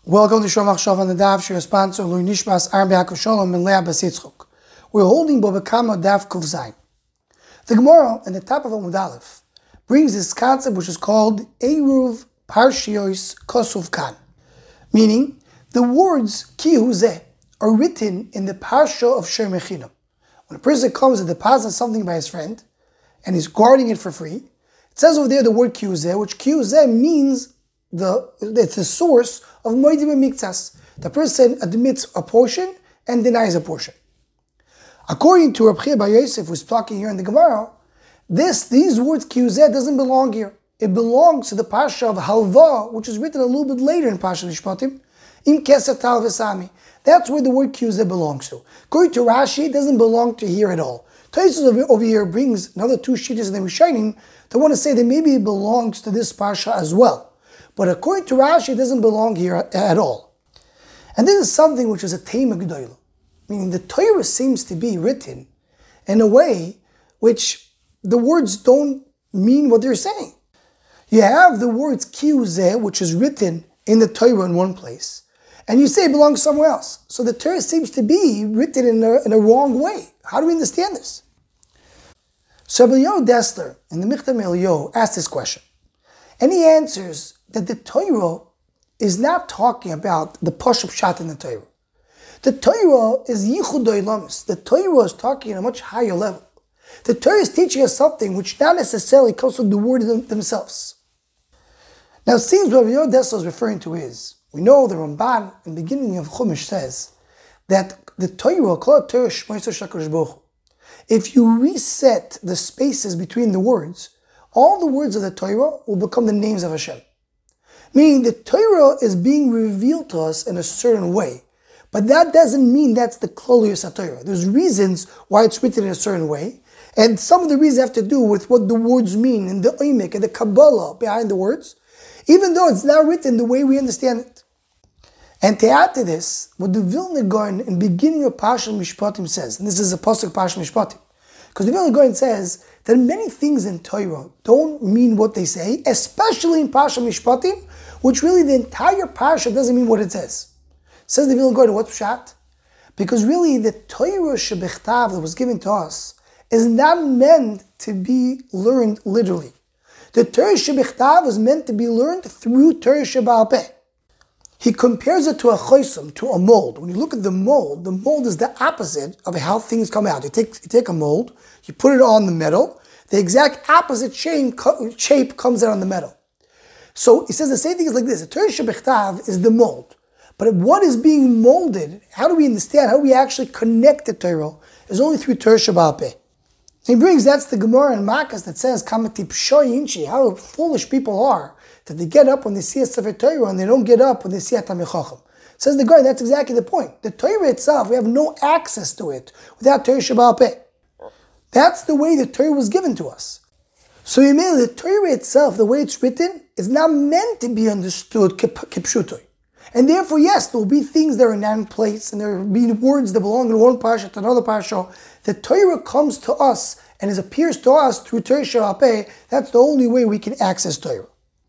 Welcome to Shomach Shav on the Daf. Shir sponsor Lui Nishmas Arm Be'Yakov Shalom and Leah Bas Yitzchok. We're holding Bava Kama Daf Kuf Zayin. The Gemara in the top of Amud Aleph brings this concept which is called Eruv Parshios Kosuf Kan, meaning the words Ki Hu Zeh are written in the Parsha of Sher Mechinam. When a person comes and deposits something by his friend and he's guarding it for free, it says over there the word Ki Hu Zeh, which Ki Hu Zeh means it's the source of Moedim Miktas. The person admits a portion and denies a portion. According to Rabbi Chia Bar Yosef, who's talking here in the Gemara, these words Ki Hu Zeh doesn't belong here. It belongs to the Pasha of Halva, which is written a little bit later in Pasha Mishpatim, Im Keser Tal V'Sami. That's where the word Ki Hu Zeh belongs to. According to Rashi, it doesn't belong to here at all. Tosfos over here brings another two shittas in the Rishonim that want to say that maybe it belongs to this Pasha as well. But according to Rashi, it doesn't belong here at all. And this is something which is a tema gedolah, meaning the Torah seems to be written in a way which the words don't mean what they're saying. You have the words Ki Hu Zeh, which is written in the Torah in one place, and you say it belongs somewhere else. So the Torah seems to be written in a wrong way. How do we understand this? So Rabbi Yoel Dessler in the Michtav Eliyahu asked this question, and he answers that the Torah is not talking about the Pashup Pshat in the Torah. The Torah is Yichud Olamis. The Torah is talking at a much higher level. The Torah is teaching us something which not necessarily comes from the words themselves. Now it seems what Rabbi Yoel Dessler is referring to is, we know the Ramban in the beginning of Chumash says that the Torah, called Torah Shmoyso Shakadosh Baruch Hu, if you reset the spaces between the words, all the words of the Torah will become the names of Hashem. Meaning the Torah is being revealed to us in a certain way. But that doesn't mean that's the Klolius HaTorah. There's reasons why it's written in a certain way. And some of the reasons have to do with what the words mean and the Oimek and the Kabbalah behind the words, even though it's not written the way we understand it. And to add to this, what the Vilna Gaon in the beginning of Parshat Mishpatim says, and this is a pasuk Parshat Mishpatim, because the Vilna Gaon says that many things in Torah don't mean what they say, especially in Parshat Mishpatim, which really the entire Parsha doesn't mean what it says. Says the Vilna Gaon, what's Pshat? Because really the Torah Shebechtav that was given to us is not meant to be learned literally. The Torah Shebechtav is meant to be learned through Torah Sheba'al Peh. He compares it to a chosim, to a mold. When you look at the mold is the opposite of how things come out. You take a mold, you put it on the metal, the exact opposite shape comes out on the metal. So he says the same thing is like this. The Torah Shebechtav is the mold. But what is being molded, how do we understand, how do we actually connect the Torah, is only through Torah Sheba'al Peh. He brings, that's the Gemara in Makkos that says, how foolish people are, that they get up when they see a Sefer Torah and they don't get up when they see a Talmid Chacham. Says the Gemara, that's exactly the point. The Torah itself, we have no access to it without Torah Sheba'al Peh. That's the way the Torah was given to us. So you mean the Torah itself, the way it's written, is not meant to be understood kipshutoi. And therefore, yes, there will be things that are in one place, and there will be words that belong in one parsha to another parsha. The Torah comes to us and appears to us through Torah Sheba'al Peh. That's the only way we can access Torah.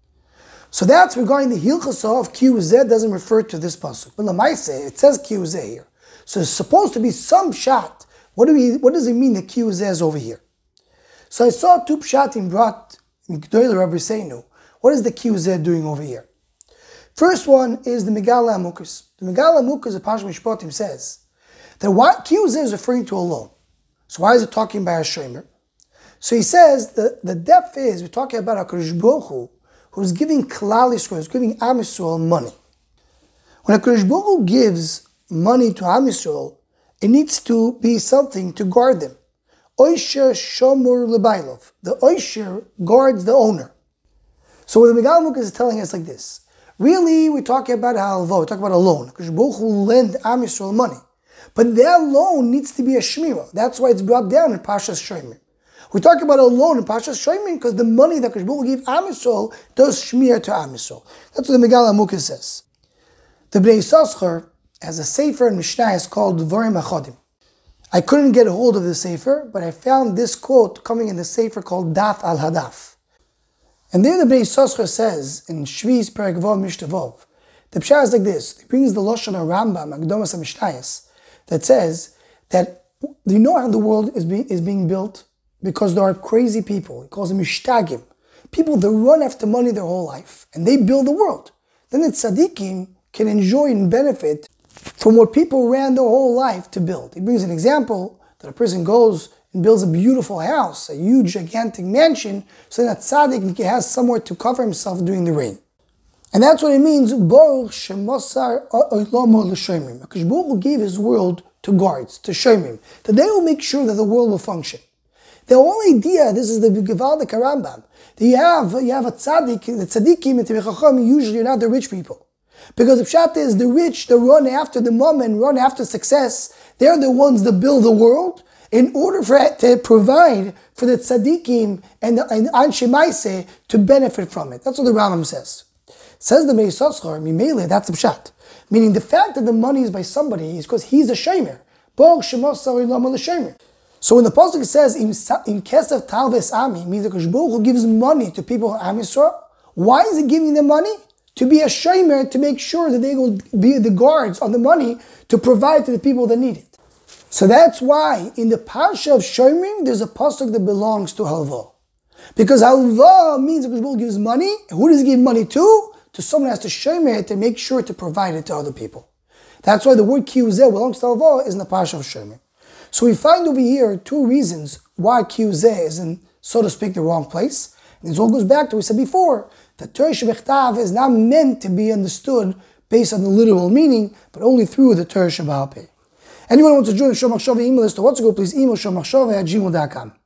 So that's regarding the Hilchos of Ki Hu Zeh doesn't refer to this pasuk. But Lamaise, it says Ki Hu Zeh here. So it's supposed to be some shot. What does it mean that Ki Hu Zeh is over here? So I saw two pshatim brought in G'dolei Rabbi Seinu. What is the Ki Hu Zeh doing over here? First one is the Megala Amukas. The Megala Amukas of Parshat Mishpatim says that what Ki Hu Zeh is referring to a loan. So why is it talking by a shomer? So he says the depth is, we're talking about HaKadosh Baruch Hu, who's giving Klal Yisrael, who's giving Am Yisrael money. When HaKadosh Baruch Hu gives money to Am Yisrael, it needs to be something to guard them. Oisher Shomur Lebailov. The Oisher guards the owner. So what the Megala Amukas is telling us like this. Really, we're talking about a halva, we're talking about a loan. Because Baruch Hu lend Am Yisrael money. But that loan needs to be a shmira. That's why it's brought down in Parshas Shomer. We're talking about a loan in Parshas Shomer because the money that Baruch Hu gave Am Yisrael does shmir to Am Yisrael. That's what the Megala Amukas says. The Bnei Yissaschar has a sefer in Mishnah called Dvarim Achadim. I couldn't get a hold of the sefer, but I found this quote coming in the sefer called Daf al Hadaf. And there the Bnei Yissaschar says in Shvi's Perek Vav Mishnah Vav The pshat is like this. He brings the Lashon Rambam, Akdomas HaMishnayos, that says that you know how the world is being built? Because there are crazy people. He calls them mishtagim. People that run after money their whole life, and they build the world. Then the tzaddikim can enjoy and benefit from what people ran their whole life to build. He brings an example that a person goes and builds a beautiful house, a huge, gigantic mansion, so that tzaddik has somewhere to cover himself during the rain. And that's what it means, Baruch Shemosar Oilamo L'Shomrim. Because Baruch gave his world to guards, to Shomrim, that they will make sure that the world will function. The whole idea, this is the Gevaldik Rambam, that you have a tzaddik, the tzaddikim and Tevei Chacham, usually are not the rich people. Because the pshat is the rich, they run after the moment, run after success, they're the ones that build the world, in order to provide for the tzaddikim and Anshe Maaseh to benefit from it. That's what the Rambam says. Says the Meis Soschar, Mimele, that's the pshat. Meaning the fact that the money is by somebody is because he's a shomer. So when the pasuk says in Kesef Talves Ami, means that Baruch Hu gives money to people of Am Yisrael. Why is he giving them money? To be a shomer, to make sure that they will be the guards on the money to provide to the people that need it. So that's why in the parsha of Shomrim, there's a pasuk that belongs to Halva. Because Halva means that Baruch Hu gives money. Who does he give money to? To someone who has to shomer to make sure to provide it to other people. That's why the word kiyuzeh belongs to Halva is in the parsha of Shomrim. So we find over here two reasons why kiyuzeh is in, so to speak, the wrong place. And this all goes back to what we said before, that Torah Shebechtav is not meant to be understood based on the literal meaning, but only through the Torah Sheba'al Peh. Anyone who wants to join the Shomachshava email list or wants to go, please email shomachshava@gmail.com.